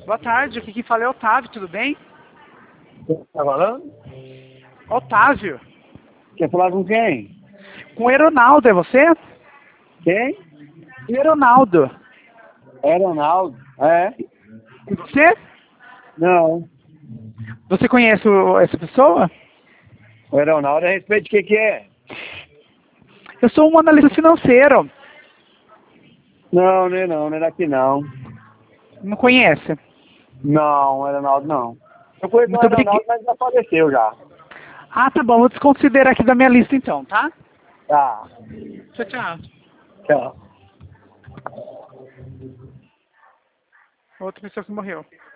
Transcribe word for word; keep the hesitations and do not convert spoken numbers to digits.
Boa tarde, aqui quem fala é Otávio, tudo bem? Tá falando? Otávio. Quer falar com quem? Com o Eronaldo, é você? Quem? Eronaldo. É Ronaldo. É? E você? Não. Você conhece o- essa pessoa? O Ronaldo, a respeito de que que é? Eu sou um analista financeiro. Não, não é não, não é daqui não. Não conhece? Não, o Ronaldo não. Eu conheço o Muito obrigado. Ronaldo, mas já faleceu já. Ah, tá bom, vou desconsiderar aqui da minha lista então, tá? Tá. Tchau, tchau. Tchau. Outra pessoa que morreu.